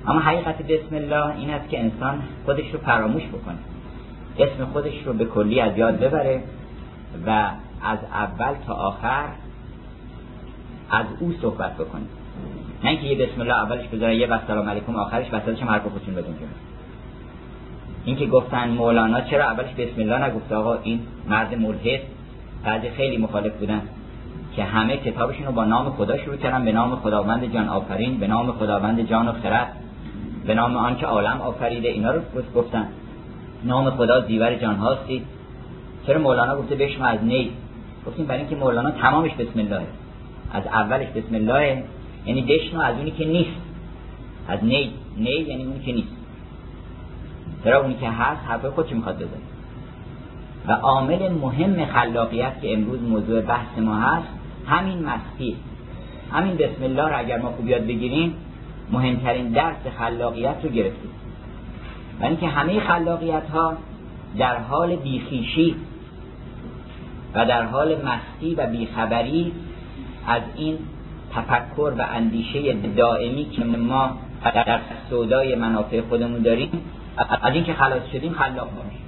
اما حقیقت بسم الله این است که انسان خودش رو فراموش بکنه، اسم خودش رو به کلی از یاد ببره و از اول تا آخر از او صحبت بکنه، نه اینکه یه بسم الله اولش بذاره یه و سلام علیکم آخرش وسطش هم حرف خودشون بدون جمله. این که گفتن مولانا چرا اولش بسم الله نگفت؟ آقا این مرد ملحد، بعضی خیلی مخالف بودن که همه کتابشون رو با نام خدا شروع کردن، به نام خداوند جان آفرین، به نام خداوند جان و خرد، به نام آن که عالم آفریده، اینا رو گفتن. نام خدا زیور جان هاستی. چرا مولانا گفته بشنو از نی؟ گفتیم برای اینکه مولانا تمامش بسم الله، از اولش بسم الله، یعنی بشنو از اونی که نیست، از نی یعنی اونی که نیست. چرا اونی که هست حرفای خودش میخواد بزنه. و عامل مهم خلاقیت که امروز موضوع بحث ما هست همین مستی، همین بسم الله رو اگر ما خوب یاد بگیریم مهمترین درس خلاقیت رو گرفتیم. و اینکه همه خلاقیت ها در حال بیخیشی و در حال مستی و بیخبری از این تفکر و اندیشه دائمی که ما در سودای منافع خودمون داریم، از این که خلاص شدیم خلاق باشیم.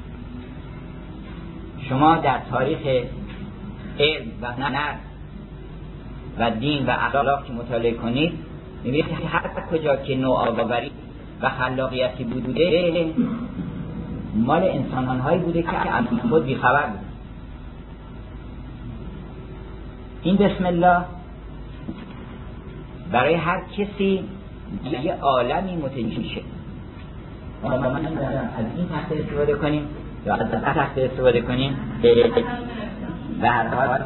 شما در تاریخ علم و هنر و دین و اخلاق که مطالعه کنید می‌بینید که هر کجا که نوآوری و خلاقیتی بوده مال انسان‌هایی بوده که از خود بیخبر بود. این بسم الله برای هر کسی یه عالمی متجلی. ما از این تخته استفاده کنیم یا از این تخته استفاده کنیم به هر حال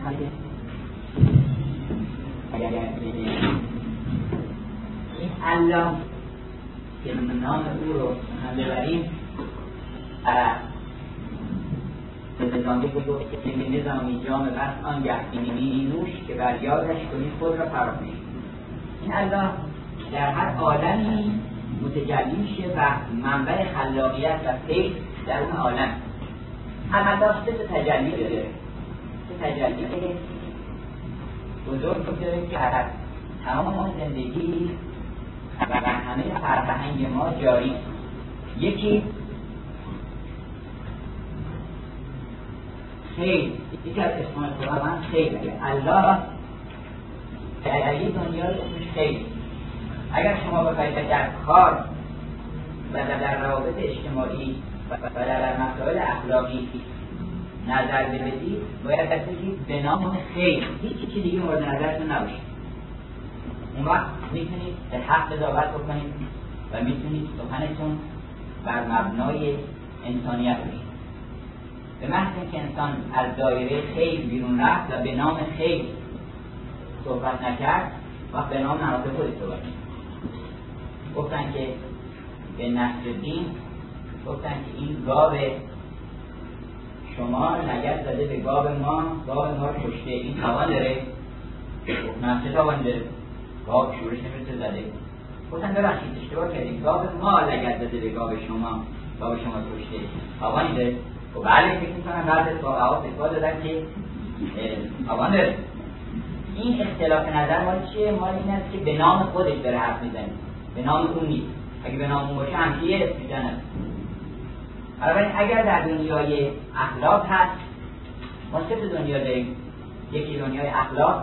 این الله که نام او رو هم ببریم نظامی جام بس آن گهدینی نوش که بر یادش کنی خود را فراموش. این الله در هر عالمی متجلی میشه و منبع خلاقیت و فکر در اون عالم. الله سه تجلی داره، سه تجلی بزرگ داره که در تمام زندگی و همه فرهنگ ما جاری. یکی خیر، یکی از اسمان خداوند خیر. الله در این دنیا اسمش خیر. اگر شما بخواید در کار و در روابط اجتماعی و در مسائل اخلاقی نظر بدید باید بگید به نام خیر، هیچ چیزی دیگه مورد نظرتون نباشه. اون وقت میتونید به حق قضاوت بکنید و میتونید سخنتون بر مبنای انسانیت باشید. به محض اینکه انسان از دایره خیر بیرون رفت و به نام خیر صحبت نکرد و به نام منافع خودش صحبت نکرد. گفتن که به نصرالدین گفتن که این گاو شما لگد زده به گاو ما رو کشته، این توان داره؟ نه، چه توان داره؟ گاو شورش نمیرسه زده. گفتن ببخشید اشتباه کردیم، گاو ما لگد زده به گاو شما کشته، توانی داره؟ و بله فکر میکنم بعد از واقعات اتفاق دادن که توان داره. این اختلاف نظر مال چیه؟ مال این است که به نام خودش داره حرف میزنه، به نام اون نیست. اگه به نام اون باشه همچه یه اسم میزنه. بنابراین اگر در دنیای اخلاق هست، ما سه دنیا داریم. یکی دنیای اخلاق،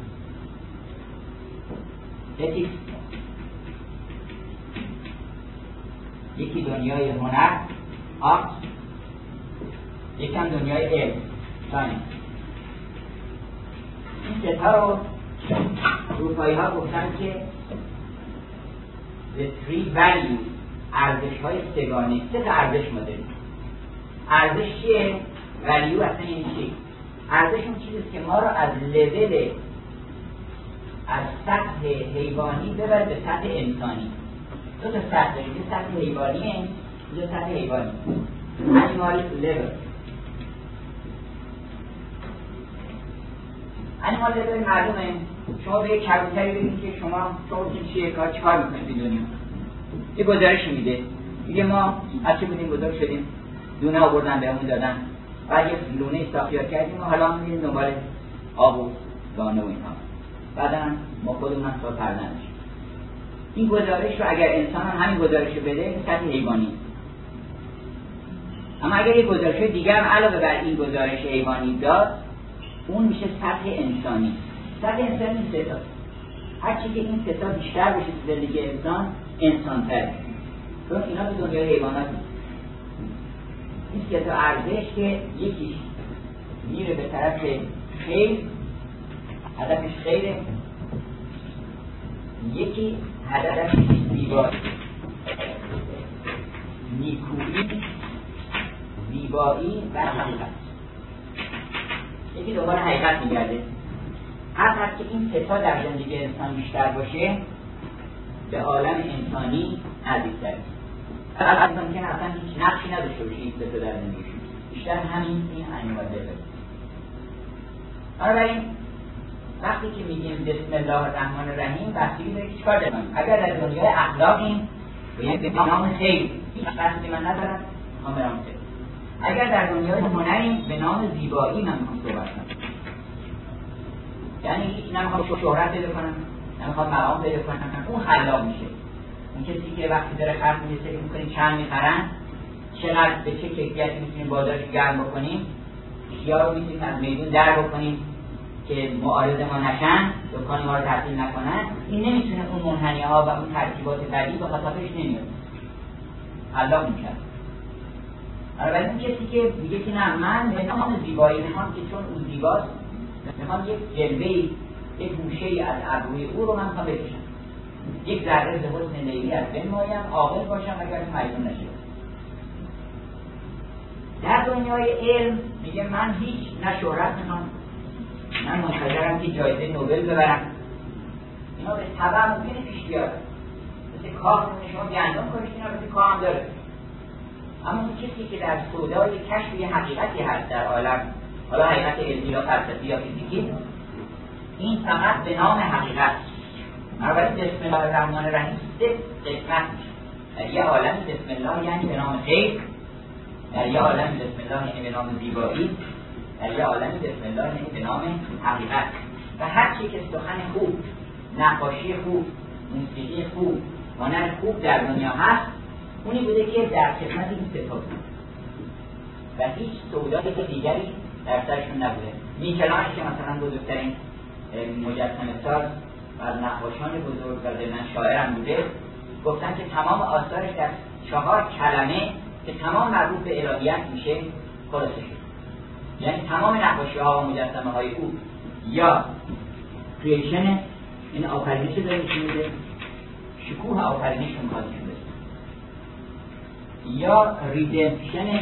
یکی دنیای هنر، آرت، یکی هم دنیای علم، ساینس. این سه تا رو اروپایی ها گفتن که the three values، ارزش های سگانه. سه تا ارزش ما داریم. ارزش چیه؟ value اصلا این چی؟ ارزش اون چیزیست که ما رو از لول، از سطح حیوانی ببره به سطح انسانی. دو تا سطح داریم، یه سطح حیوانیه، یه سطح حیوانی، animal level. animal level معلومه. شما به یک کبوتری بگید که شما چیه کار چیکار میکنید این دنیا، یه گزارش میده، میگه ما از چه بودیم بزرگ شدیم، دونه آوردن بهمون دادن، بعد یه لونه استاخیار کردیم و حالا میریم دنبال آب و دانه و اینها، بعدا ما خودمون هم سال پردن میشیم. این گزارش رو اگر انسان هم همین گزارش رو بده این سطح حیوانی. اما اگر یک گزارش دیگر هم علاوه بر این گزارش حیوانی داد، اون میشه سطح انسانی. سطح انسانی سه تا. هر چی که این سه تا بیشتر بشه تو زندگی انسان تره. چون اینا تو دنیای حیوانات نیست. این سه تا ارزش که یکیش میره به طرف خیر، هدفش خیره، یکی هدفش زیبایی، نیکویی، زیبایی و حقیقت. یکی دوباره حقیقت میگرده. هر وقت که این سه تا در زندگی انسان بیشتر باشه به عالم انسانی نزدیک‌تره. انسان که اصلا هیچ نقشی نداشته باشه این سه تا در زندگیش، بیشتر همین این انواع داره. بنابراین وقتی که میگیم بسم الله الرحمن الرحیم بستگی داره چیکار داریم. اگر در دنیای اخلاقیم باید به نام خیر، هیچ قصدی من ندارم، میخوام به نام خیر. اگر در دنیای هنریم به نام زیبایی من میخوام صحبت کنم، یعنی هیچ نمیخوام شهرت پیدا کنم، نمیخوام مقام پیدا کنم، اون خلاق میشه. اون کسی که وقتی داره خرج میشه که میکنیم چند میخرن، چقدر به چه کیفیتی میتونیم بازارش گرم بکنیم، یا رو میتونیم از میدون در بکنیم که معارض ما نشن، دکان ما رو تعطیل نکنن. این نمیتونه اون منحنی ها و اون ترکیبات بدی به خاطرش نمیاد، خلاق میشه. ولی اون کسی که میگه که نه من به نام زیبایی میخوام که چون اون زیباست، میخوام یک جلوه‌ای، یک گوشه‌ای از ابروی او رو من میخوام بکشم، یک ذره ز حسن لیلی از بنمایم، عاقل باشم اگر مجنون نشم. در دنیای علم میگه من هیچ نه شهرت میخوام، من منتظرم که جایزه نوبل ببرم. اینا به طبع ممکنه پیش بیاد، مثل کاه شما گندم کاشتین، اینا مثل کاه هم داره. اما اون کسی که در سودای کشف یه حقیقتی هست در عالم، حالا حقیقت علمی یا فلسفی یا فیزیکی، این فقط به نام حقیقت. بنابراین بسم الله الرحمن الرحیم سه قسمت میشه. در یه عالم بسم الله یعنی به نام خیر، در یه عالم بسم الله یعنی به نام زیبایی، در یه عالم بسم الله یعنی به نام حقیقت. و هر چی که سخن خوب، نقاشی خوب، موسیقی خوب، هنر خوب در دنیا هست، اونی بوده که در خدمت این سه تا بود و هیچ سودای دیگری در سرشون نبوده. میکلانژ که مثلا بزرگترین مجسمه ساز و از نقاشان بزرگ و ضمن شاعرم بوده، گفتن که تمام آثارش در 4 کلمه که تمام مربوط به الهیات میشه خلاصه شد. یعنی تمام نقاشی ها و مجسمه های او یا کریشن، این آفرینش داره نشون میده، شکوه آفرینش رو میخواد نشون بده، یا ریدمپشن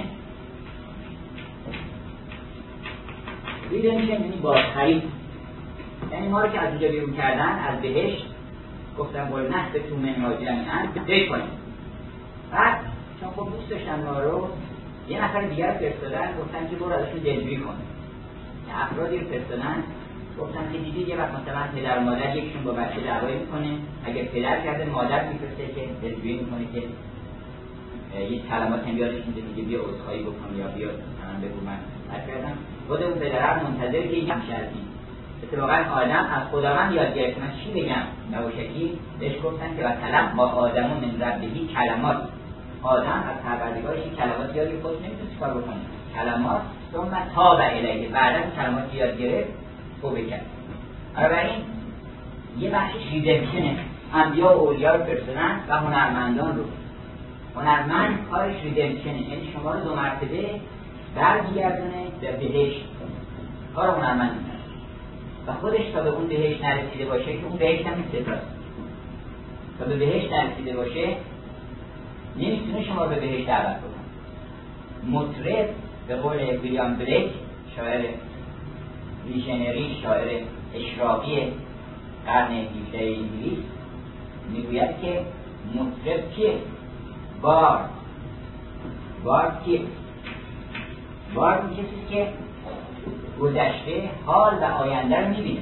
یعنی بازخرید. یعنی ما رو که از اینجا بیرون کردن از بهشت، گفتن بول نه به تو منها جمعاً بی کنیم. بعد چون خب دوست داشتن ما رو، یه نفر دیگر فرستادن، گفتن که برو ازشون دلجویی کن. یه افرادی رو فرستادن، گفتن که دیدید یه وقت مثلا پدر و مادر یکشون با بچه دعوایی میکنه، اگر پدر کرده مادر میفرسته که دلجویی میکنه که یه کلمات یادش میگه بیا عذرخواهی بکن یا بیا من بگو من حرف کردم. خود اون پدر منتظره که این میشه. اتفاقا آدم از خداوند یاد گرفت. من چی بگم؟ نوشکی بهش گفتن که مثلا ما آدم من ربهی کلمات، آدم از پروردگارش کلمات یاد خود نمیتونه چیکار بکنه، کلمات ثم تاب الیه، بعد از کلمات یاد گرفت توبه کرد. بنابراین یه بخشش ریدمپشنه، انبیا و اولیا رو فرستادن و هنرمندان رو. هنرمند کارش ریدمپشنه، یعنی شما رو 2 مرتبه برمیگردونه به بهشت. کار هنرمند میکنه و خودش تا به اون بهشت نرسیده باشه، که اون بهشت هم نیست، تا به بهشت نرسیده باشه نمیتونه شما رو به بهشت دعوت کنه. مطرب به قول ویلیام بلیک، شاعر ویژنری، شاعر اشراقی قرن 17 انگلیس، میگوید که مطرب کیه؟ بار کیه؟ بار اون کسی که گذشته، حال و آینده رو میبینه.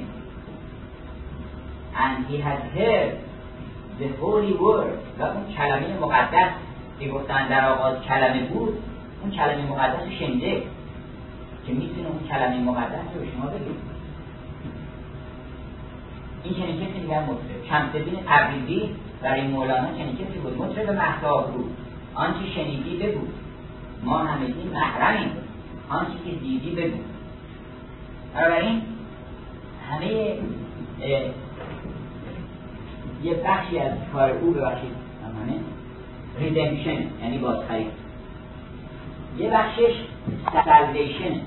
and he has heard the holy word، و اون کلمه مقدس که گفتن در آغاز کلمه بود، اون کلمه مقدس رو شنیده که میتونه اون کلمه مقدس رو به شما بگه. این چنین کسی میگن مطرب. شمس‌الدین تبریزی برای مولانا چنین کسی بود. مطرب مهتاب رو آنچه شنیدی بگو، ما همگی محرمیم، آنچه که دیدی بگو. بنابراین همه یه بخشی از کار او ببخشید همانه ریدمشن یعنی بازخرید، یه بخشش سلویشن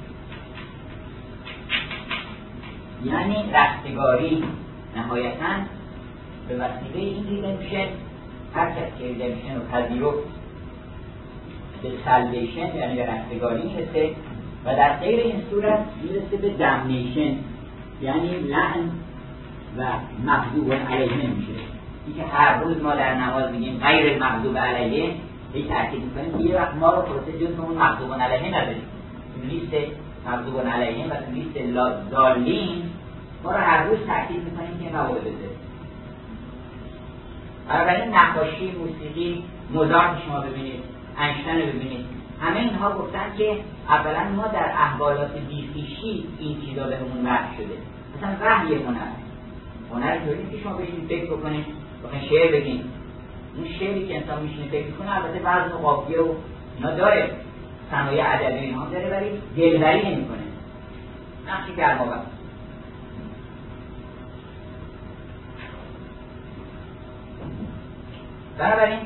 یعنی رستگاری. نهایتاً به وسیله این ریدمشن هر کس که ریدمشن رو پذیرفت به سلویشن یعنی به رستگاری میرسه و در غیر این صورت میرسه به دمنیشن یعنی لعن و مغضوب علیه میشه. این که هر روز ما در نماز میگیم غیر مغضوب علیه، هی تأکید میکنیم یه وقت ما رو خلاصه جز اون مغضوب علیه نداریم. تو لیست مغضوب علیه و تو لیست ضالین ما رو هر روز تأکید میکنیم که موارد بذاریم. بنابراین نقاشی، موسیقی، موزارت شما ببینید، اینشتین رو ببینید، همه اینها گفتن که اولا ما در احوالات بیخیشی این چیزا بهمون وحی شده. مثلا وحی هنر جوری که شما بشین فکر بکنید، بخواید شعر بگین، اون شعری که انسان میشینه فکر میکنه البته وزن و قافیه و اینا داره، صنایع ادبی اینها داره، ولی دلبری نمیکنه، نقش گرماور. بنابراین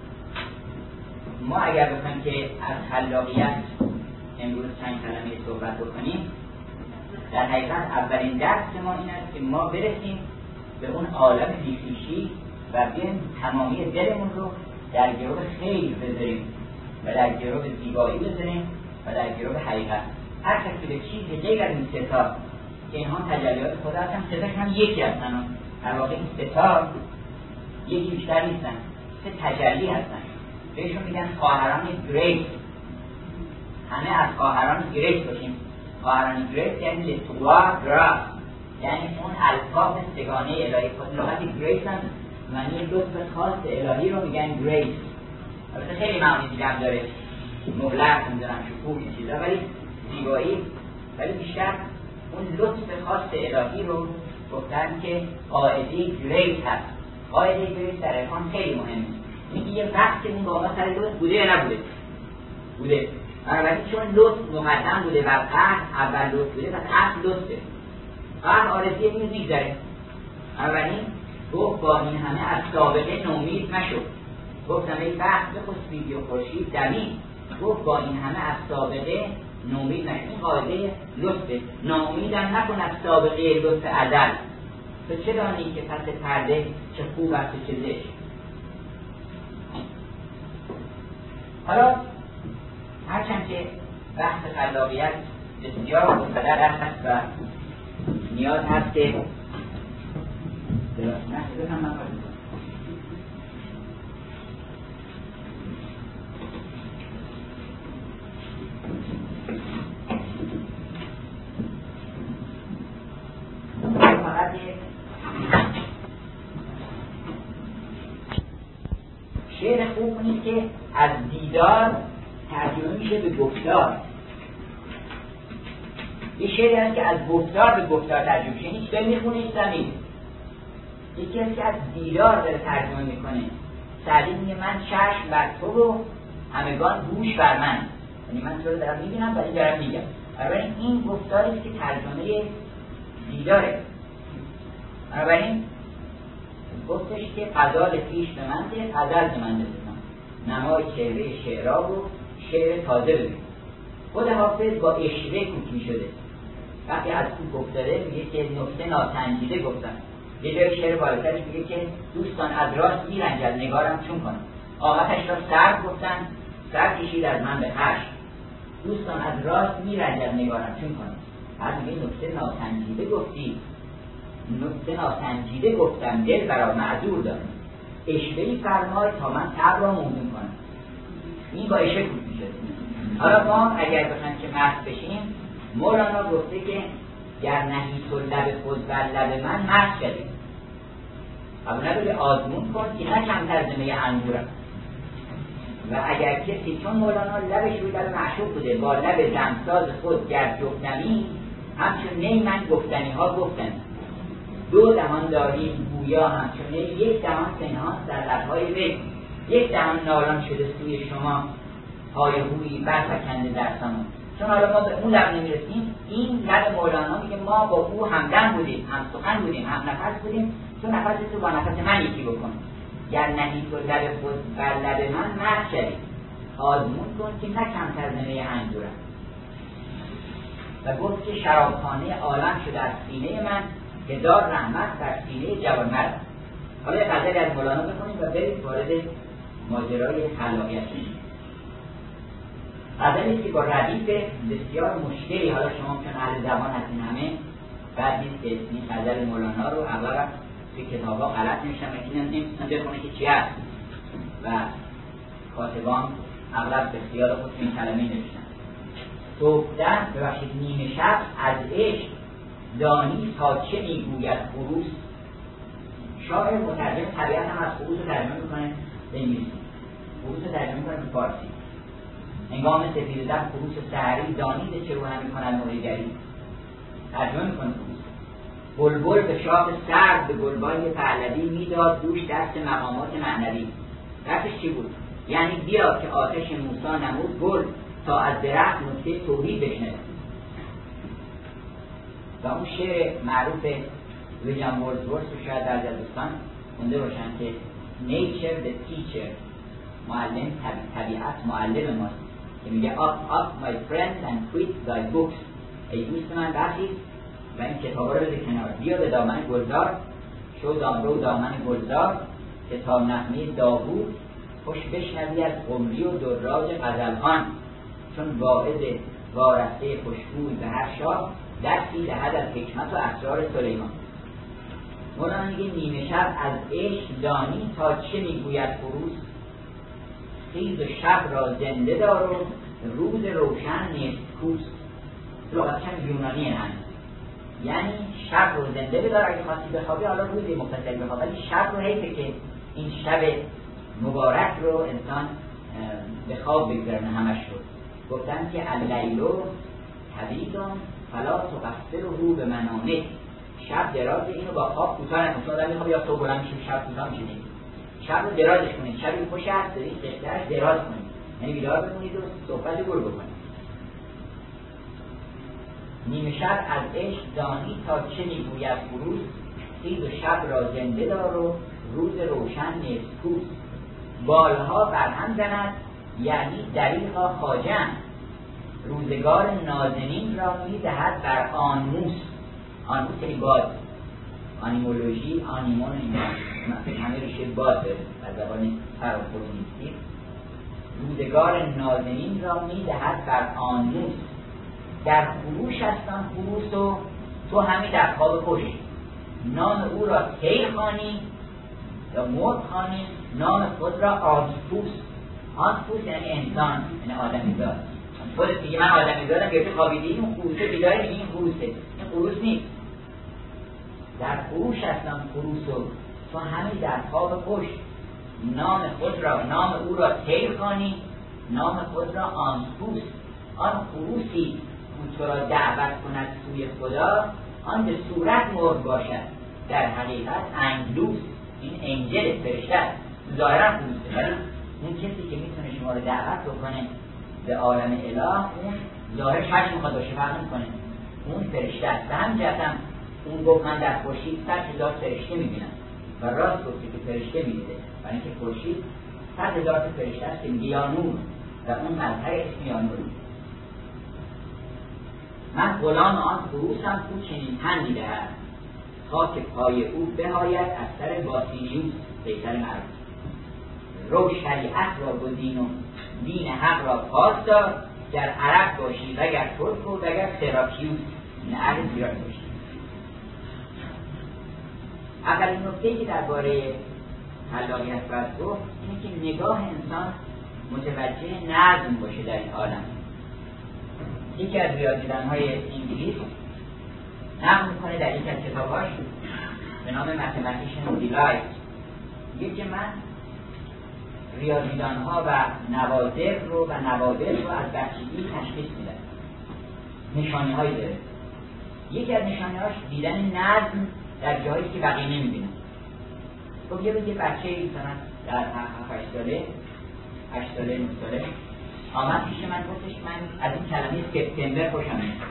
ما اگر بخوایم که از خلاقیت امروز چند کلمه صحبت بکنیم، در حقیقت اولین درس ما این است که ما برسیم به اون عالم بیخیشی و بیایم تمامی دلمون رو در گرو خیر بذاریم و در گرو زیبایی بذاریم و در گرو حقیقت. هر کسی به چیزی غیر از این ستا که اینها تجلیات خدا هستن، ستاش هم یکی هستن، در واقع این ستا یکی بیشتر نیستن، سه تجلی هستن. بهشون میگن خواهران گریس. همه از خواهران گریس باشیم. خواهران گریس یعنی لتوا گراس، یعنی اون الفاظ سگانه الهی. خود لغت گریس هم معنی لطف خاص الهی رو میگن گریس. البته خیلی معنی دیگه هم داره، مبلغ میدونم شکوه این چیزا، ولی زیبایی، ولی بیشتر اون لطف خاص الهی رو گفتن که قاعده گریس هست. قاعده گریس در عرفان خیلی مهمه. میگه یه وقت اون با ما سر لطف بوده یا نبوده؟ بوده. بنابراین چون لطف مقدم بوده و قهر اول لطف بوده، پس اصل لطفه. قهر آرزی این میگذره. بنابراین گفت با این همه از سابقه نومید مشو. گفتم ای بخت بخسبید و خورشید دمید. گفت با این همه از سابقه نومید مشو. این قاعده لطفه. ناامیدم نکن از سابقه لطف ازل. تو چه دانی که پس پرده چه خوب است و چه زشت. حالا هرچند که بحث خلاقیت بسیار مستدر هست و نیاز هست که شعر خوب نیست که از دیدار ترجمه میشه به گفتار. یه شعری هست که از گفتار به گفتار ترجمه میشه، هیچ به میخونه هیچ زمین. یکی هست که از دیدار داره ترجمه میکنه. سعدی میگه من چشم بر تو و همگان گوش بر من، یعنی من تو رو دارم میبینم ولی دارم میگم. بنابراین این گفتاریست که ترجمه دیداره. بنابراین گفتش که غزال خویش به من ده، غزل به من بزنم، نمای چهره شعرا و شعر تازه ببین. خود حافظ با اشوه کوکی شده. وقتی از کوک افتاده میگه که نکته ناسنجیده گفتم. یه جای شعر بالاترش میگه که دوستان از راست میرنجد نگارم چون کنم. آقاتش را سرد گفتن، سر کشید از من به خشم. دوستان از راست میرنجد نگارم چون کنم. بعد میگه نکته ناسنجیده گفتی، نکته ناسنجیده گفتم، دل برا معذور دارم. اشوهی فرمای تا من صبر را موزون کنم. این با اشوه کوک میشه. حالا ما اگر بخوایم که مست بشیم، مولانا گفته که گر نهی تو لب خود بر لب من مست شدیم. اما نباید آزمون کن که نه کمتر زمه انگورم. و اگر کسی، چون مولانا لبش روی لب معشوق بوده، با لب دمساز خود گر جفتمی، همچون نی من گفتنی ها گفتن. دو دهان داریم گویا همچون یک دهان پنهان در لبهای وی، یک دهان نالان شده سوی شما، های هویی برفکنده در سمان. چون حالا ما به اون لب نمیرسیم، این لب مولانا میگه ما با او همدم بودیم، هم سخن بودیم، هم نفس بودیم، تو نفس تو با نفس من یکی بکن، گر نهی تو لب خود بر لب من مرد شدی، آزمون کن که نه کمتر زنه انجورم. و گفت که شرابخانه عالم شده از سینه من، هزار رحمت بر سینه جوانمرد. حالا یه غزلی از مولانا بخونیم و بریم وارد ماجرای خلاقیت شدیم. غزلی که با ردیف بسیار مشکلی، حالا شما چون اهل زبان هستین همه، بعد نیست که این غزل مولانا رو اغلب توی کتاب‌ها غلط نمی‌شن، نمی‌تونن بخونه که چی هست و کاتبان اغلب به اختیار خود این کلمه نوشتن. صبحدم ببخشید نیمه شب از عشق دانی تا چه میگوید خروس. شاعر مترجم طبیعت هم از خروس رو ترجمه میکنه به انگلیسی، خروس رو ترجمه میکنه به فارسی. هنگام سپیده دم خروس سحری دانید چه رو همی کند مویگری، ترجمه میکنه خروس. بلبل به شاخ سرد به گلبانگ پهلوی میداد دوش دست مقامات معنوی. دستش چی بود؟ یعنی بیا که آتش موسی نمود گل تا از درخت نکته توحید بشنوه. و اون شعر معروف ویلیام ورdsworth رو شاید در دوستان خونده باشن که nature the teacher، معلم طبیعت معلم ماست، که میگه up my friend and quit thy books، ای دوست من برخیز و این کتابا رو بده کنار، بیا به دامن گلزار، شو دامرو دامن گلزار که تا نغمه داوود خوش بشنوی از قمری و دراج غزلخوان، چون واعظ وارسته خوشگوی به هر شاه درسی دهد از حکمت و اسرار سلیمان. مولانا میگه نیمه شب از عشق دانی تا چه میگوید خروس، خیز و شب را زنده دار و روز روشن نیست کوس. لغتش هم یونانی هم، یعنی شب رو زنده بدار، اگه خواستی بخوابی حالا روزی مختصری بخواب، ولی شب رو حیفه که این شب مبارک رو انسان به خواب بگذارن همش رو. گفتن که اللیلو طویلٌ فلا تقصره به منامه، شب دراز، اینو با خواب کوتاه نکن، چون آدم میخواد یا صبح بلند میشه شب کوتاه میشه. شب رو درازش کنید، شبی خوش هست دارید قشته‌اش دراز کنید، یعنی بیدار بمونید و صحبت گل بکنید. نیمه شب از عشق دانی تا چه میگوید خروس، خیز و شب را زنده دار و روز روشن نیست کوس. بالها برهم زند یعنی دریغا خواجه، روزگار نازنین را میدهد بر آنموس. آنموس یعنی باد، آنیمولوژی، آنیمون، این همه ریشه باد داره از زبان فرانسوی. روزگار نازنین را میدهد بر آنموس، در خروش هستان خروس و تو همی در خواب خوش. نام او را تیر خوانی یا مرغ خوانی، نام خود را آنفوس. آنفوس یعنی انسان، یعنی آدمیزاد. خودت میگه من آدمیزادم، گرفتی خوابیدی، این خروسه بیداره میگه این خروسه، این خروس نیست. در خروش هستان خروس و تو همی در خواب خوش. نام او را تیر خوانی، نام خود را آنفوس. آن خروسی تو را دعوت کند سوی خدا، آن به صورت مرغ باشد در حقیقت انگلوس. این انجل فرشته است، ظاهرا خروسه، ولی اون کسی که میتونه شما رو دعوت بکنه به عالم اله، اون ظاهرش هرچی میخواد باشه فرق نمیکنه، اون فرشته است. به همین جهت هم اون گفت من در خورشید 100,000 فرشته میبینم و راست گفته که فرشته میبینه، برای اینکه خورشید 100,000 فرشته است که میگه یا نور و اون مظهر اسم یا نور. من غلام آن خروسم کو چنین پندی دهد، خاک پای او بهاید از سر باسیلیوس قیصر معروف. رو شریعت را گزین و دین حق را پاس دار، گر عرب باشی وگر ترک و وگر سراکیوس، این اهل ایران باشی. اولین نکته‌ای که درباره خلاقیت باید گفت اینه که نگاه انسان متوجه نظم باشه در این عالم. یکی از ریاضیدان‌های انگلیس نقل میکنه در یک از کتاباش به نام متمتیشن دیلایت، میگه که من ریاضیدان‌ها و نوادر رو از بچگی تشخیص میدم. نشانه‌هایی داره. یکی از نشانه‌هاش دیدن نظم در جایی که بقیه نمی‌بینن. خب یه بچه مثلا در 8 ساله 8 ساله 9 ساله آمد پیش من گفتش من از این کلمه سپتامبر خوشم میاد.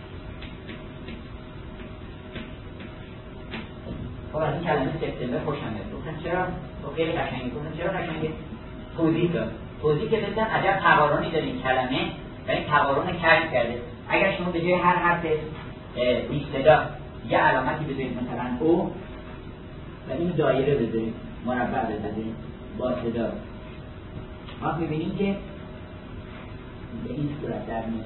خب از این کلمه سپتامبر خوشم میاد. گفتم چرا؟ خب خیلی قشنگه. گفتم چرا قشنگه؟ توضیح داد. توضیح که بدم عجب تقارنی داره این کلمه و این تقارن کشف کرده. اگر شما به جای هر حرف بی صدا یه علامتی بذارید مثلا او و این دایره بذارید مربع بذارید با صدا ما می‌بینیم که به این صورت در میاد.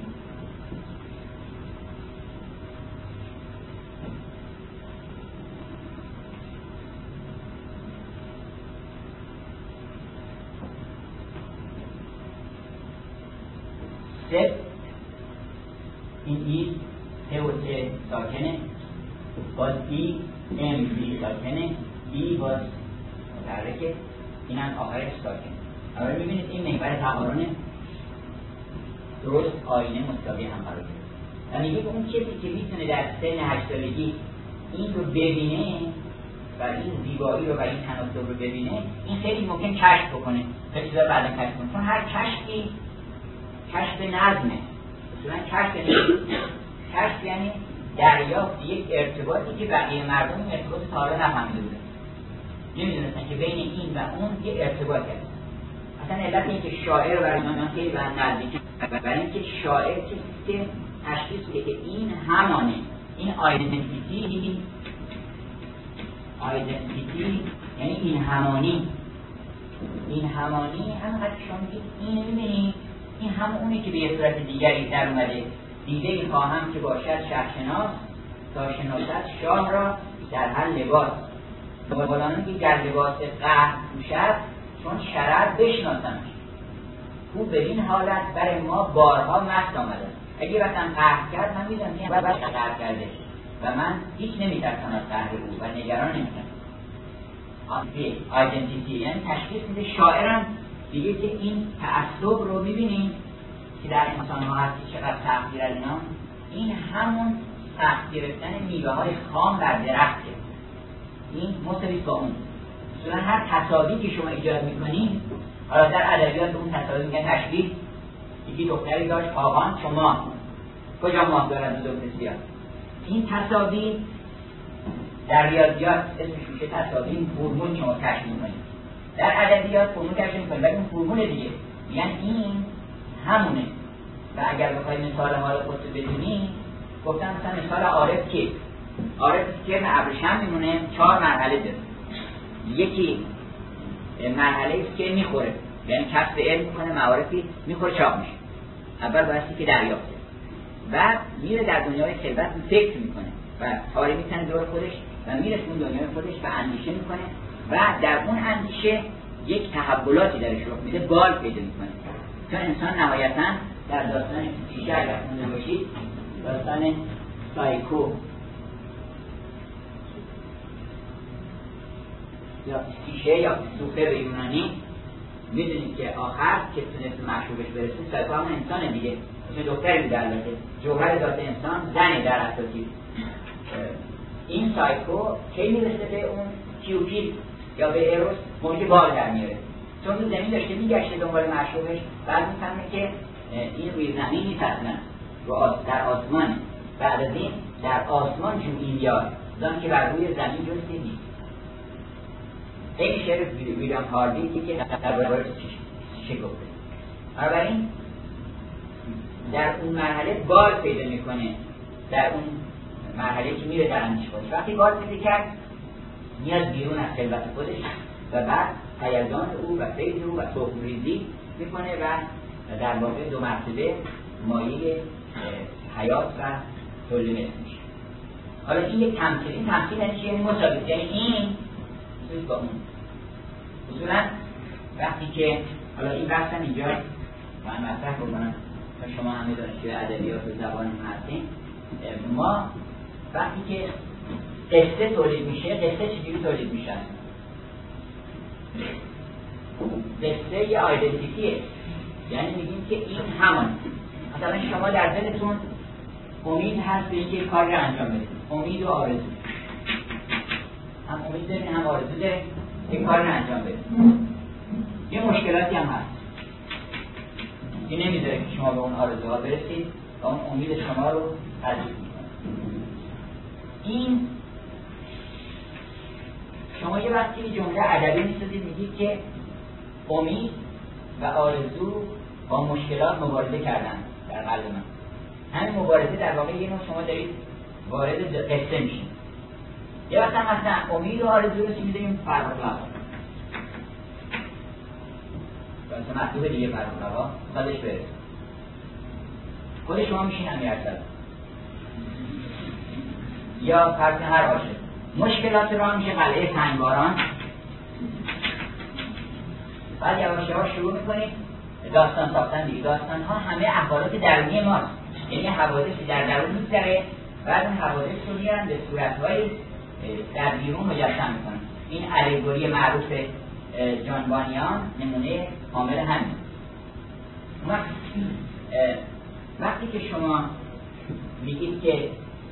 سپ این ای ت و ت ساکنه، باز ای ام بی ساکنه، ای باز متحرکه، این هم آخرش ساکنه. اول میبینید این محور تقارن درست آینه مساوی هم قرار گرفته و میگه که اون کسی که میتونه در سن 8 سالگی این رو ببینه و این زیبایی رو و این تناسب رو ببینه، این خیلی ممکن کشف بکنه، خیلی چیزا بعدا کشف کنه، چون هر کشفی کشف نظمه. مثلا کشف یعنی دریافت یک ارتباطی که بقیه مردم این ارتباط تا حالا نفهمیده بودن، نمیدونستن که بین این و اون یه ارتباط هست. اصلا علت این که شاعر برای من خیلی به هم نزدیکه، برای اینکه شاعر چیزی که تشخیص بده که این همانه، این آیدنتیتی یعنی این همانی همونقدر که شما میگید این میبینید این همون اونی که به یه صورت دیگری در اومده. دیده این خواهم که باشد شهرشناس تا شناسد شاه را در هر لباس. مولانا که در لباس قهر پوشد چون شرر بشناسمش. او به این حالت برای ما بارها مست آمده. اگه وقتم قهر کرد من میدونم که بعد قهر کرده و من هیچ نمیترسم از قهر او و نگران نمیشم. آیدنتیتی یعنی تشخیص میده. شاعرم دیگه که این تعصب رو میبینیم که در انسان ها هست چقدر سخت گیرد اینا، این همون سخت گرفتن میوه های خام بر درخته. این مساوی با اون. مثلا هر تصاوی که شما ایجاد میکنید، حالا در ادبیات اون تصاوی میگن تشبیه. یکی دختری داشت آقان چون ماه، کجا ماه دارد دو بسیار. این تصاوی در ریاضیات اسمش میشه تصاوی فرمول شما تشبیه میکنید. در ادبیات فرمول تشبیه میکنید ولی اون فرمول دیگه میگن این همونه. و اگر بخواید مثال حال خودت بدونی، گفتم مثلا مثال عارف که ابریشم میمونه 4 مرحله داره. یکی مرحله است که میخوره، یعنی کسب علم میکنه، معارفی میخوره چاق میشه. اول بایستی که دریافته، بعد میره در دنیای خلوت فکر میکنه و پاره میکنه دور خودش و میره اون دنیای خودش و اندیشه میکنه و در اون اندیشه یک تحولاتی درش رخ میده، بال پیدا میکنه. چون انسان نهایتاً در داستان شیشه اگر خونده باشید، داستان سایکو یا شیشه یا سوفه به یونانی، میدونید که آخر که تونست معشوقش برسه سایکو همون انسانه دیگه، مثل دختری بوده. البته جوهر ذات انسان زنه در اساسی. این سایکو کی میرسه به اون کیوپید یا به اروس؟ موقعی بال در میاره، چون تو زمین داشته میگشته دنبال معشوقش، بعد میفهمه که این روی زمین نیست، اصلا در آسمان. بعد از این در آسمان جویی یاد زن که بر روی زمین جستی نیست. این شعر ویلیام هاردی که در برای چی گفته. بنابراین در اون مرحله بال پیدا میکنه، در اون مرحله که میره در اندیشه خودش. وقتی بال پیدا کرد میاد بیرون از خلوت خودش و بعد هیجان او و فیض او و تخم‌ریزی میکنه و در واقع 2 مرتبه مایه حیات و طول نفس میشه. حالا این یک تمثیل، این تمثیل یعنی چیه؟ مساوی، یعنی این با اون. اصولا وقتی که حالا این بحثم اینجا من مطرح بکنم و شما همه دانشجوی ادبیات و زبان هستین، ما وقتی که قصه تولید میشه، قصه چجوری تولید میشه؟ قصه یه آیدنتیتیه، یعنی میگیم که این همان. مثلا شما در دلتون امید هست به اینکه کاری رو انجام بدید، امید و آرزو، هم امید دارید هم آرزو دارید یک کار رو انجام بده. یه مشکلاتی هم هست، این نمیذاره که شما به اون آرزوها برسید و اون امید شما رو تضعیف میکنه. این شما یه وقتی جمله ادبی میسازید میگید که امید و آرزو با مشکلات مبارزه کردن در قلب من. همین مبارزه در واقع یه نوع شما دارید وارد قصه میشید. یه وقت هم مثلا امید و آرزو رو چی میذاریم؟ فرق القوا. مثلا مطلوب دیگه فرق القوا خودش برسه. خود شما میشین امیرالسلام یا فرض هر عاشق. مشکلات راه میشه قلعه سنگباران. بعد یواش یواش شروع میکنید داستان ساختن دیگه. داستان ها همه احوالات درونی ماست، یعنی حوادثی در درون میگذره، بعد اون حوادث رو میارن به صورت‌های در بیرون مجسم میکنن. این الگوری معروف جان بانیان نمونه کامل همین. وقتی که شما میگید که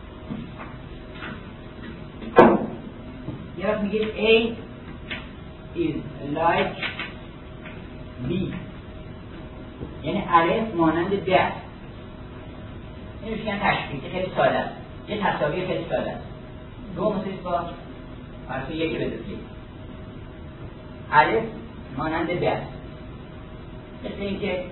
یا میگید A is like B، یعنی الف مانند ده. این میگن تشبیه خیلی ساده است، یه تصاویر خیلی ساده است. دو مثل با فرض یک بدید الف مانند ده است، مثل اینکه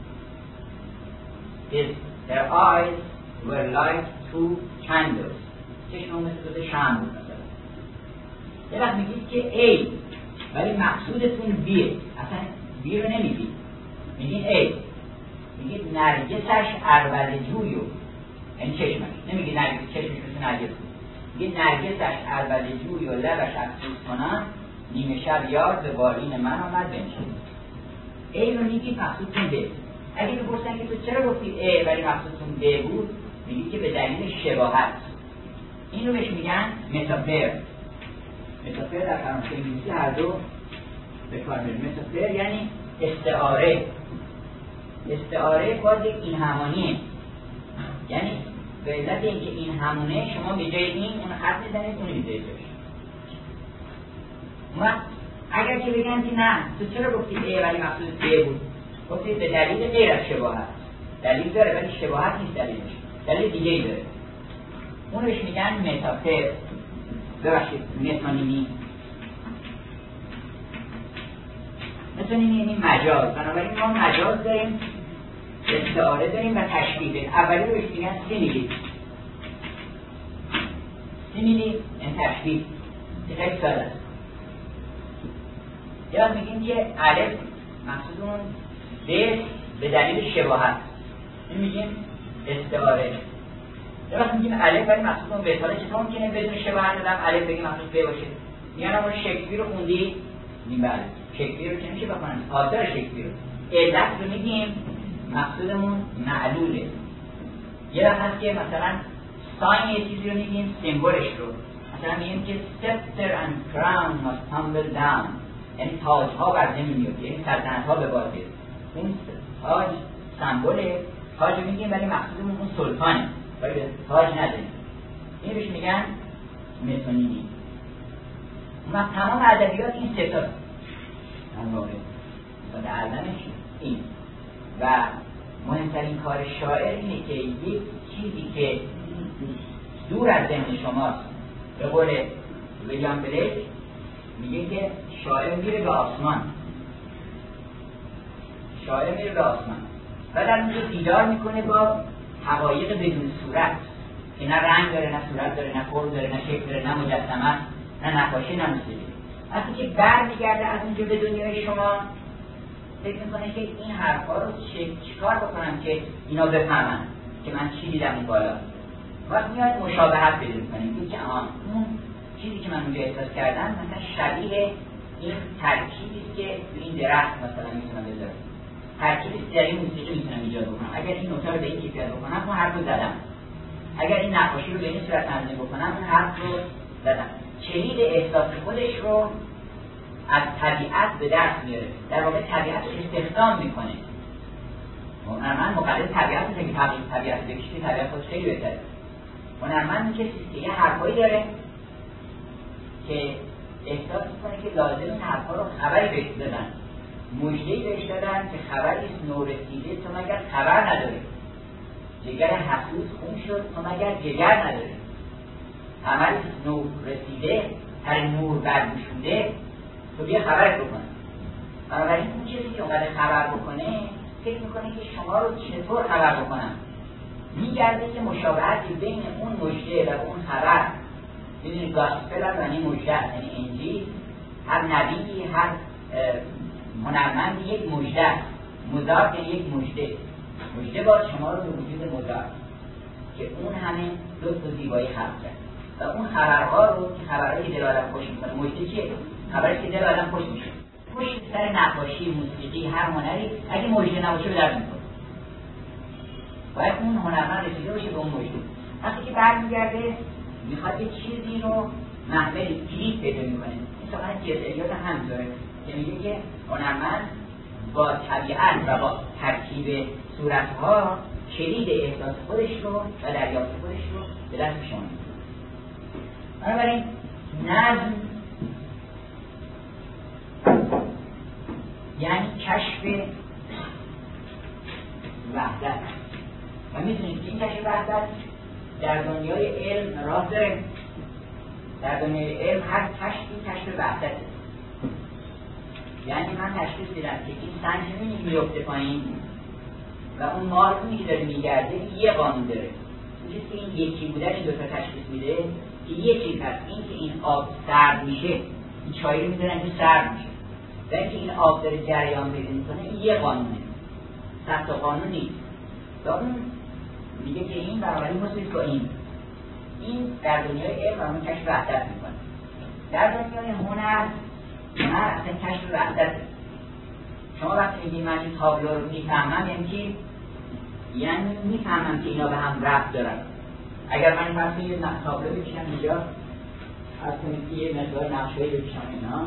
their eyes were like two candles، چشم مثل دو شمع بود مثلا. یه وقت میگید که A ولی مقصودتون B'ه، اصلا B رو نمیگید، میگید A، میگید نرگسش عربده جویو، یعنی چشمش، نمیگید نرگس چشمش مثل نرگس بود، میگید نرگسش عربده جویو لبش افسوس کنم، نیمه شب یاد به بالین من آمد بنشین. A رو میگید مقصودتون B. اگه بپرسن که تو چرا گفتی A ولی مقصودتون B بود، میگید که به دلیل شباهت. این رو بهش میگن متافر. متافر در فرانسه انگلیسی هر دو به کار میره. متافر یعنی استعاره. استعاره باز یک این همانیه، یعنی به علت اینکه این همونه شما به جای این اون خط میزنید اون میذارید بشه. اگر که بگن که نه تو چرا گفتی A ولی مقصود B بود، گفتید به دلیل غیر از شباهت. دلیل داره ولی شباهت نیست دلیلش، دلیل دیگه ای داره. اون بهش میگن متافر. ببخشید متانیمی. متانیمی یعنی مجاز. بنابراین ما مجاز داریم، استعاره داریم و تشبیه داریم. اولی رو بهش میگن سیمیلی. سیمیلی یعنی تشبیه، خیلی ساده است. یا میگیم که الف مقصود اون به دلیل شباهت، این میگیم استعاره. یا وقتی میگیم الف ولی مقصود اون به، حالا چطور ممکنه بدون شباهت بدم الف بگیم مقصود ب باشه؟ میگن اما شکسپیر رو خوندی؟ میگیم بله. شکسپیر رو که میشه بخونن؟ آثار شکسپیر رو. علت رو میگیم مقصودمون معلوله. یه وقت هست که مثلا ساین یه چیزی رو میگیم سمبولش رو، مثلا میگیم که scepter and crown must tumble down، یعنی تاج ها بر زمین میفته، یعنی سلطنت ها به باد بیاد. اون تاج سمبوله، تاج رو میگیم ولی مقصودمون اون سلطانه ولی تاج نداریم. این بهش میگن متونیمی. ما تمام ادبیات این سه تا در واقع در علمش این. و مهمترین کار شاعر اینه که یک چیزی که دور از ذهن شماست، به قول ویلیام بلیک میگه که شاعر میره به آسمان. شاعر میره به آسمان و در اونجا دیدار میکنه با حقایق بدون صورت که نه رنگ داره، نه صورت داره، نه فرم داره، نه شکل داره، نه مجسمه، نه نقاشی، نه موسیقی. وقتی که برمیگرده از اونجا به دنیای شما، فکر میکنه که این حرفا رو چیکار بکنم که اینا بفهمن که من چی دیدم اون بالا. وقتی میاد مشابهت پیدا میکنیم که اون چیزی که من اونجا احساس کردم مثلا شبیه این ترکیبی که تو این درخت مثلا میتونم بذارم، ترکیبی در این موسیقی میتونم ایجاد بکنم. اگر این نوتا رو به این کیفیت بکنم اون حرف رو زدم، اگر این نقاشی رو به این صورت تنظیم بکنم اون حرف رو زدم. کلید احساس خودش رو از طبیعت به دست میاره، در واقع طبیعت رو استخدام میکنه. هنرمند مقلد طبیعت رو که طبیعت بکشی، طبیعت خودش خیلی بهتره. هنرمند کسی که یه حرفایی داره که احساس میکنه که لازم این حرفا رو خبری بهش بدن، مژده‌ای بهش دادن که خبری است نو رسیده، تو مگر خبر نداری؟ جگر حسود خون شد، تو مگر جگر نداری؟ عملی نور رسیده، هر نور برگشوده، تو بیا خبرت بکن. بنابراین اون چیزی که اومده خبر بکنه فکر میکنه که شما رو چطور خبر بکنم. میگرده که مشابهتی بین اون مژده و اون خبر. میدونید گاسپل هم یعنی مژده، یعنی انجیل. هر نبی، هر هنرمند یک مژده، مزار یعنی یک مژده. مژده باز شما رو به وجود مزار که اون همه لطف و زیبایی خلق کرد و اون خبرها رو که خبرهایی که دل آدم خوش میکنه. مژده چیه؟ خبری که دل آدم خوش میشه. خوش سر نقاشی، موسیقی، هر هنری اگه مژده نباشه به درد نمیخوره. باید اون هنرمند رسیده باشه به اون مژده. وقتی که برمیگرده میخواد یه چیزی رو محملی کلید پیدا میکنه. این سخن جزئیات هم همینطوره که میگه که هنرمند با طبیعت و با ترکیب صورتها کلید احساس خودش رو و دریافت خودش رو به دست شما میده. بنابراین نظم یعنی کشف وحدت و میدونید که این کشف وحدت در دنیای علم راه داره. در دنیای علم هر کشفی کشف وحدته. یعنی من تشخیص دیدم که این سنگ میفته پایین و اون مارگونی که داره میگرده یه قانون داره. چیزی که این یکی بودن این دوتا تشخیص میده که یه چیز هست، این که این آب سرد میشه، این چایی رو میدونن که سرد میشه و اینکه این آب داره جریان پیدا میکنه، این یه قانونه، سخت قانون نیست. و اون میگه که این برابری مساوی با این در دنیای علم همون کشف وحدت میکنه. در دنیای هنر اصلا کشف وحدته. شما وقتی میگید من این تابلو رو میفهمم یعنی میفهمم که اینا به هم ربط دارن. اگر من فرض یه تابلو بکشم اینجا، از کنید که یه مقدار نقشه‌ای بکشم اینا،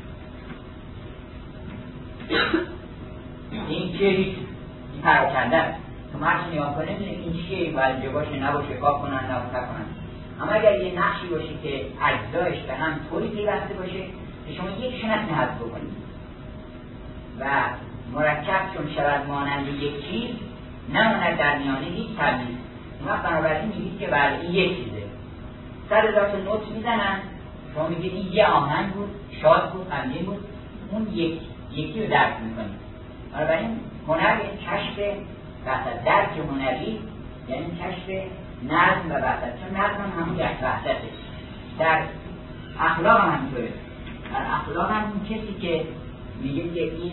این چیه؟ هیچ این پراکنده است. تو هرچی نگاه کنه این چیه؟ باید اینجا باشه نباشه، کار کنن نباشه کنن. اما اگر یه نقشی باشه که اجزایش به هم طوری پیوسته باشه که شما یک نتونید حذف بکنید و مرکب چون شود مانند یک چیز نماند در میانه هیچ تمیز، اون وقت بنابراین میگید که بله این یک چیزه. 100,000 تا نوت میزنن، شما میگید این یه آهنگ بود، شاد بود، غمگین بود، اون یکی رو درک میکنید. بنابراین هنر یعنی کشف وحدت. درک هنری یعنی کشف نظم و وحدت، چون نظم هم همون یک وحدته. در اخلاق هم همینطوره. در اخلاق هم اون کسی که میگه که این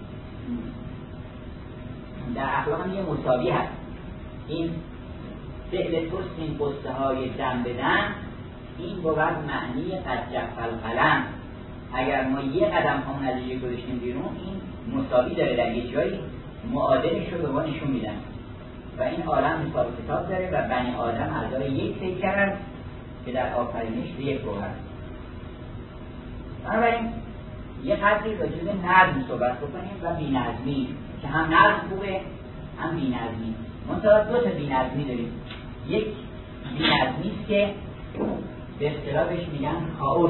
در اخلاق هم یه مساوی هست. این فعل توست این قصه های دم بدن، این بود معنی قد جف القلم. اگر ما یه قدم همون از یه گذاشتیم بیرون، این مساوی داره، در یه جایی معادلش رو به ما نشون میدن و این عالم حساب کتاب داره و بنی آدم اعضای یک پیکر است که در آفرینش به یک گوهر. بنابراین یه قدری راجع به نظم صحبت بکنیم و بی‌نظمی که هم نظم خوبه هم بی‌نظمی. منتها دو تا بی‌نظمی داریم. یک بی‌نظمی است که به اصطلاح بهش میگن کائوس.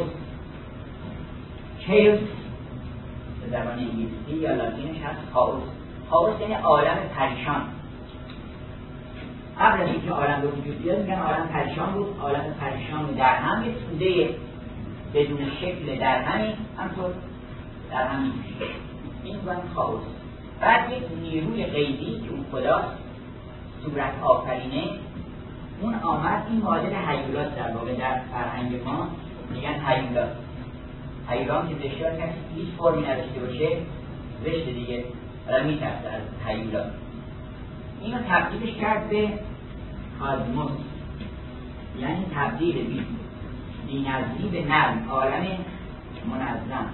کائوس به زبان انگلیسی یا لاتینش هست کائوس. کائوس یعنی عالم پریشان. قبل از اینکه عالم به وجود بیاد میگن عالم پریشان بود. عالم پریشان در هم یه توده بدون شکل در همین همطور در همین میشه. این میگن کائوس. بعد یک نیروی غیبی که اون خداست، صورت آفرینه، اون آمد این معادل هیولات در واقع در فرهنگ ما میگن هیولات. هیولان که بسیار کسی هیچ فرمی نداشته باشه زشت دیگه و میترسه از هیولات. اینو تبدیلش کرد به کازموس، یعنی تبدیل بی‌نظمی به نظم، عالم منظم.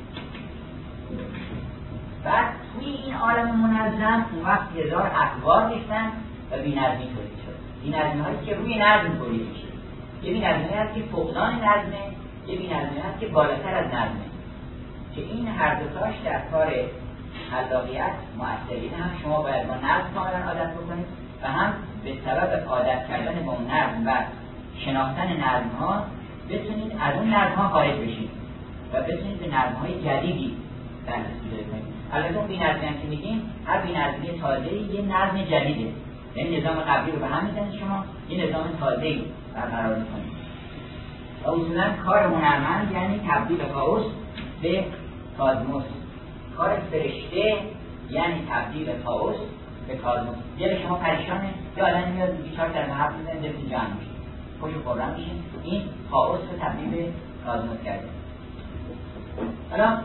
بعد توی این عالم منظم اون وقت هزار اخبار ریختن و بی‌نظمی تولید شد. بی‌نظمی هایی که روی نظم تولید میشه. یه بی‌نظمی هست که فقدان نظمه، یه بی‌نظمی هست که بالاتر از نظمه، که این هر دوتاش در کار خلاقیت مؤثرین. هم شما باید با نظم کاملا عادت بکنید و هم به سبب عادت کردن با اون نظم و شناختن نظم ها بتونید از اون نظم ها خارج بشید. و بتونید به نظم‌های جدیدی دسترسی پیدا کنید. البته اون بی‌نظمی هم که میگیم، هر بی‌نظمی تازه‌ای یه نظم جدیده، یعنی نظام قبلی رو به هم میزنید، شما یه نظام تازه‌ای برقرار می‌کنید. و اصولاً کار هنرمند یعنی تبدیل کائوس به کازموس. کار فرشته یعنی تبدیل کائوس به کازموس. دل شما پریشانه، یا آدمی میاد بیچار کرده حرف میزنه، دلتون جمع میشه، خوش و خرم میشین. این کائوس رو تبدیل به کازموس کرده. حالا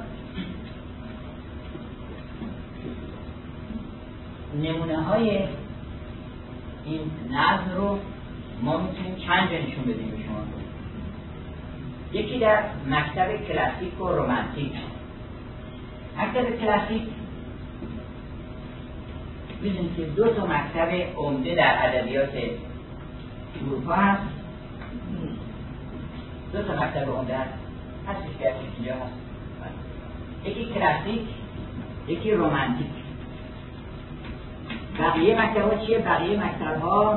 نمونه های این نظم رو ما میتونیم چند جا نشون بدیم به شما. یکی در مکتب کلاسیک و رمانتیک. مکتب کلاسیک میدونید که دو تا مکتب عمده در ادبیات اروپا هست. دو تا مکتب عمده هستش که اینجا هست. یکی کلاسیک، یکی رمانتیک. بقیه مکتب‌ها چیه؟ بقیه مکتب‌ها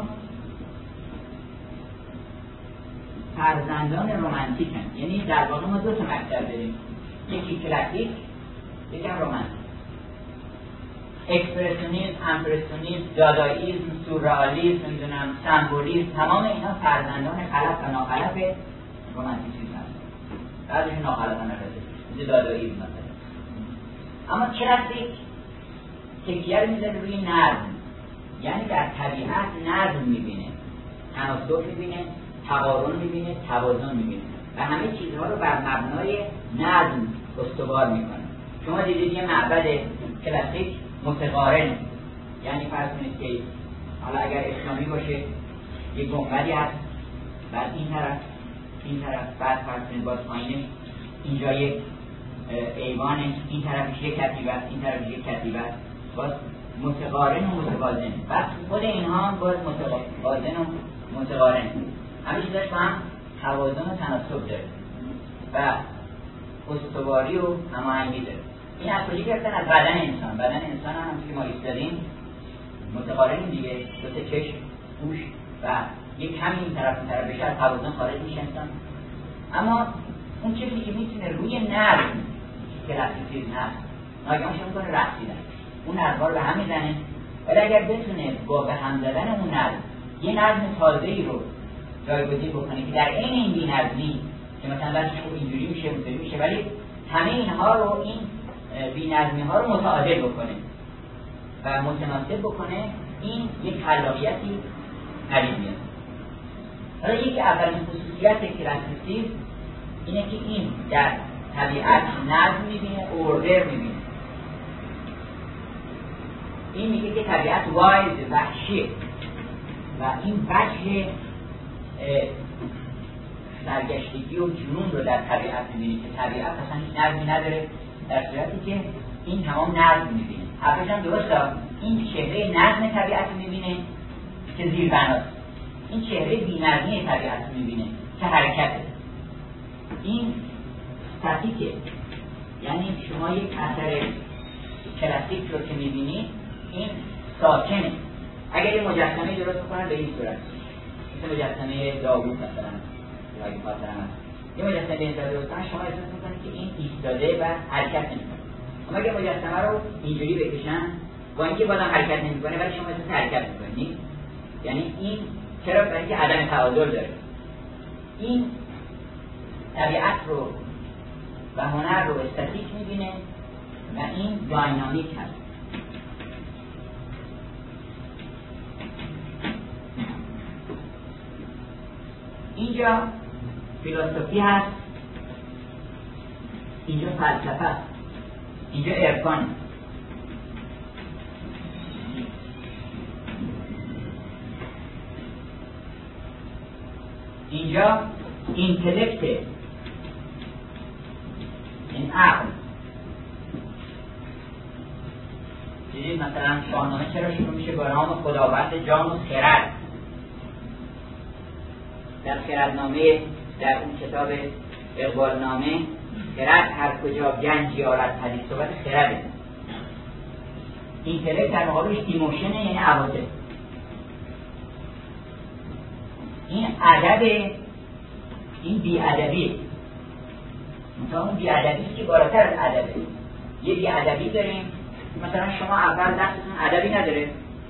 فرزندان رمانتیک هستند. یعنی در واقع ما دو تا مکتب داریم، یکی کلاسیک، یکی رمانتیک. اکسپرسیونیسم، امپرسیونیسم، دادائیسم، سورئالیسم، نمیدونم سمبولیسم، تمام اینا فرزندان خلف و ناخلف رمانتیسیسم هستند. بعضیشون ناخلفانه هستند، مثل دادائیسم مثلا. اما کلاسیک تکیه رو میذاره روی نظم، یعنی در طبیعت نظم میبینه، تناسب میبینه، تقارن میبینه، توازن میبینه و همه چیزها رو بر مبنای نظم استوار میکنه. شما دیدید یه معبد کلاسیک متقارن، یعنی فرض کنید که حالا اگر اسلامی باشه یه گنبدی هست، بعد این طرف بعد فرض کنید باز پایینش اینجا یک ایوانه، این طرفش یک کتیبه است، این طرفش یک کتیبه است، باز متقارن و متوازن. بعد خود اینها هم باز متوازن و متقارن، همه چیزاش با هم توازن و تناسب داره و استواری و هماهنگی داره. این از کجا گرفتن؟ از بدن انسان. بدن انسان هم که ما ایستادیم متقارنیم دیگه، دو تا چشم، گوش و یک کمی این طرف بشه از توازن خارج میشه انسان. اما اون چیزی که میتونه روی نظم کلاسیسیسم هست ناگهان شروع کنه رقصیدن، اون نظم‌ها رو به هم میزنه. ولی اگر بتونه با به هم زدن اون نظم یه نظم تازه‌ای رو جایگزین بکنه که در عین این بی‌نظمی که مثلا اینجوری میشه اونجوری میشه، ولی همه اینها رو، این بی‌نظمی‌ها رو متعادل بکنه و متناسب بکنه، این یک خلاقیتی پدید میاد. حالا یکی اولین خصوصیت کلاسیسیسم اینه که این در طبیعت نظم میبینه، اوردر میبینه. این میگه که طبیعت وایلد، وحشیه و این وجه سرگشتگی و جنون رو در طبیعت میبینه که طبیعت اصلا هیچ نظمی نداره، در صورتی که این تمام نظم میبینه. حرفش هم درسته، این چهره نظم طبیعت میبینه که زیربناست، این چهره بی‌نظمی طبیعت میبینه که حرکته. این ستیکه، یعنی شما یک اثر کلاسیک رو که میبینی این ساکنه. اگر یه مجسمه درست بکنن به این صورت، مثل مجسمه داوود مثلا یا اگه خاطرم هست، یه مجسمه به این صورت درست کنن، شما احساس میکنید که این ایستاده و حرکت نمیکنه. اما اگه مجسمه رو اینجوری بکشن، با اینکه بازم حرکت نمیکنه ولی شما احساس حرکت میکنید. یعنی این چرا؟ برای اینکه عدم تعادل داره. این طبیعت رو و هنر رو استاتیک میبینه و این داینامیک هست. اینجا فیلسوفی هست، اینجا فلسفه هست، اینجا عرفان، اینجا اینتלקت، این عقل. دیدید مثلا شاهنامه چرا شروع میشه با نام خداوند جان و خرد؟ در خردنامه، در اون کتاب اقبالنامه، خرد هر کجا گنج یارد پدید، صحبت خرده. اینتלקت در مقابلش ایموشنه، یعنی عواطف. این ادب، این بی‌ادبیه. مثلا اون بی‌ادبی که بالاتر از ادبه. یه بی‌ادبی داریم مثلا شما اول دستتون ادبی نداره،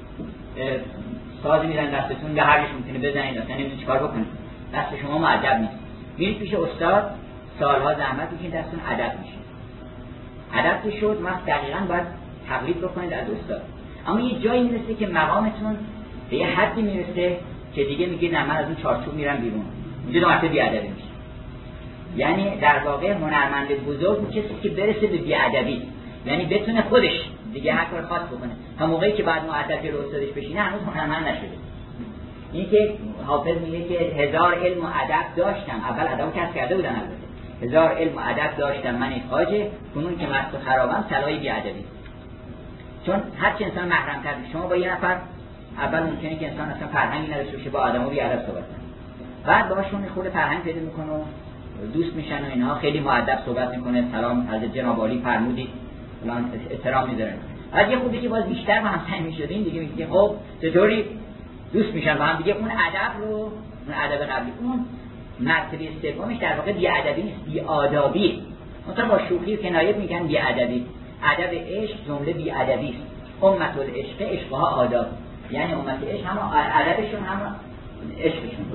ساز میدن دستتون به هر چیز ممکنه بزنید، اصلا نمیدونید چیکار بکنید، دست شما مؤدب نیست. میرید پیش استاد، سالها زحمت میکشید، دستتون ادب میشه. ادب که شد، ما دقیقاً باید تقلید بکنید از استاد. اما یه جایی میرسه که مقامتون به یه حدی میرسه که دیگه میگید نه من از اون چارچوب میرم بیرون، اونجا دو مرتبه بی‌ادبی میشه. یعنی در واقع هنرمند بزرگ کسی که برسه به بی‌ادبی، یعنی بتونه خودش دیگه هر کار خاص بکنه. تا موقعی که بعد مؤدب جلو استادش بشینه هنوز هنرمند نشده. این که حافظ میگه که 1000 علم و ادب داشتم، اول ادب کسب کرده بودن، البته 1000 علم و ادب داشتم من ای خواجه، کنون که مست و خرابم صلای بی‌ادبی. چون هر چه انسان محرم تر شما با یه نفر اول ممکنه که انسان اصلا فرهنگی نداشته باشه، با آدمو بی‌ادب صحبت کنه، بعد باهاشون خود فرهنگ پیدا میکنه و دوست میشن و اینها، خیلی مؤدب صحبت میکنه، سلام حضرت جناب عالی فرمودید فلان، احترام میذارن. بعد یه خوبی که باز بیشتر با هم صمیمی شدین دیگه میگه خب چطوری دوست میشن با هم دیگه. اون ادب رو، اون ادب قبلی، اون مرتبه سومش در واقع بی‌ادبی نیست، بی‌آدابی. مثلا با شوخی و کنایه میگن بی‌ادبی. ادب عشق جمله بی‌ادبی است. امت العشق عشقها آداب، یعنی امت عشق هم ادبشون هم عشقشون.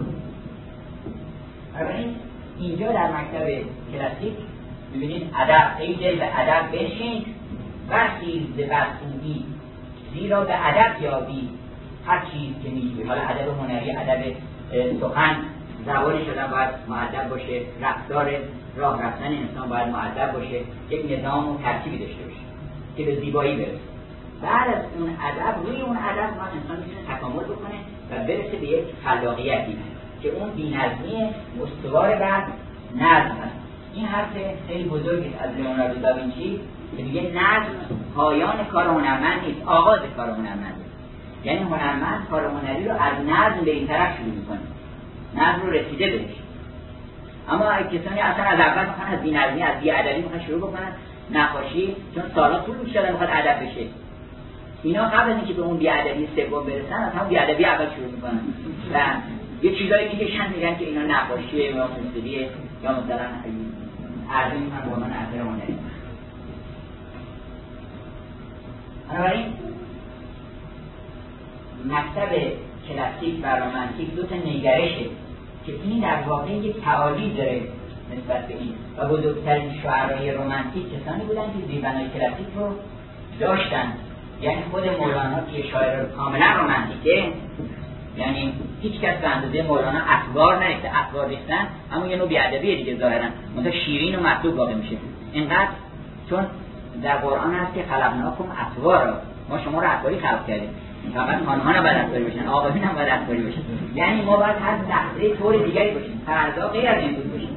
ببینید اینجا در مکتب کلاسیک می‌بینید ادب ای دل به ادب بنشین برخیز به برخوبی، زیرا به ادب یابی هر چیز که می‌جویی. حالا ادب هنری، ادب سخن، زبانش آدم باید مؤدب باشه، رفتار راه رفتن انسان باید مؤدب باشه، یک نظام و ترتیبی داشته باشه که به زیبایی برسه. بعد از اون ادب، روی اون ادب ما انسان میتونه تکامل بکنه و برسه به یک خلاقیتی که اون بی‌نظمی استوار بر نظم هست. این حرف خیلی بزرگی از لئوناردو داوینچی که میگه نظم پایان کار هنرمند نیست، آغاز کار هنرمنده. یعنی هنرمند کار هنری رو از نظم به این طرف شروع میکنه، نظم رو رسیده بهش. اما کسانی اصلا از اول میخوان از بی‌نظمی، از بی‌ادبی میخوان شروع بکنن، نقاشی چون سالا طول می‌کشه میخواد ادب بشه، اینا قبل از اینکه به اون بی‌ادبی سوم برسن از همون بی‌ادبی اول شروع میکنن و یه چیزایی میکشن میگن که اینا نقاشیه یا موسیقیه یا مثلا عرضه میکنن به عنوان اثر هنری. بنابراین مکتب کلاسیک و رمانتیک دو تا نگرشه که این در واقع یک تعالی داره نسبت به این و بزرگترین شاعرای رمانتیک کسانی بودن که زیربنای کلاسیک رو داشتن. یعنی خود مولانا که شاعر کاملا رمانتیکه، یعنی هیچ کس به اندازه مولانا اطوار نریخته. اطوار ریختن اما یه نوع بی‌ادبیه دیگه ظاهرا، مثلا شیرین و مطلوب واقع میشه اینقدر، چون در قرآن هست که خلقناکم اطوارا، ما شما رو اطواری خلق کردیم، فقط خانم‌ها نباید اطواری باشن، آقایون هم باید اطواری باشن. یعنی ما باید هر لحظه طور دیگری باشیم، فردا غیر از امروز